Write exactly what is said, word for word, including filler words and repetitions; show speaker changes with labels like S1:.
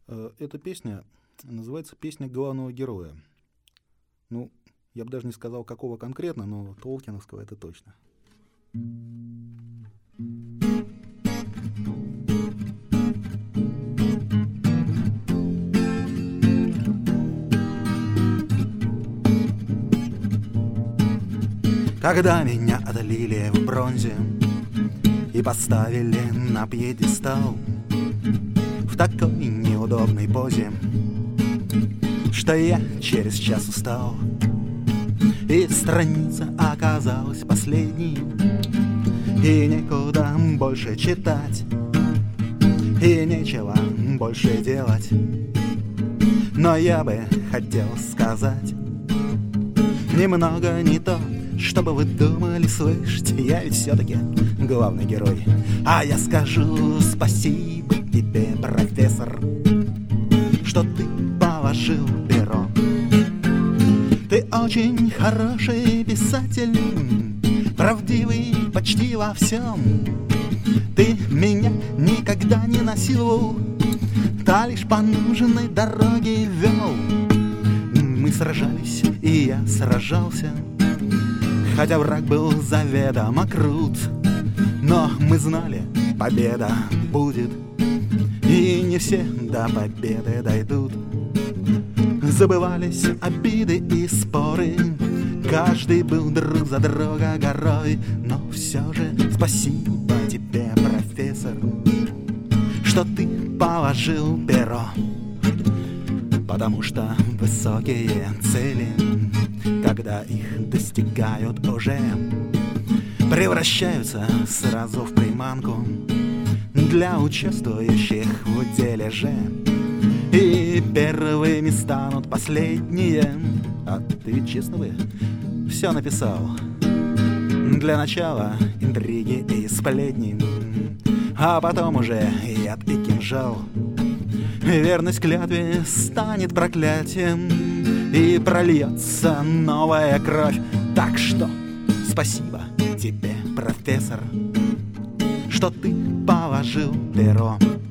S1: Э, Эта песня называется «Песня главного героя». Ну, я бы даже не сказал, какого конкретно, но толкиновского это точно. Когда меня отлили в бронзе и поставили на пьедестал в такой неудобной позе, что я через час устал, и страница оказалась последней, и некуда больше читать, и нечего больше делать. Но я бы хотел сказать немного не то, чтобы вы думали, слышите, я ведь все-таки главный герой. А я скажу спасибо тебе, профессор, что ты положил перо. Ты очень хороший писатель, правдивый почти во всем. Ты меня никогда не насиловал, та лишь по нужной дороге вел. Мы сражались, и я сражался, хотя враг был заведомо крут. Но мы знали, победа будет, и не все до победы дойдут. Забывались обиды и споры, каждый был друг за друга горой. Но все же спасибо тебе, профессор, что ты положил перо. Потому что высокие цели, когда их достигают уже, превращаются сразу в приманку для участвующих в деле же. И первыми станут последние. А ты честно бы все написал? Для начала интриги и сплетни, а потом уже яд и кинжал. Верность клятве станет проклятием, и прольется новая кровь. Так что спасибо тебе, профессор, что ты положил перо.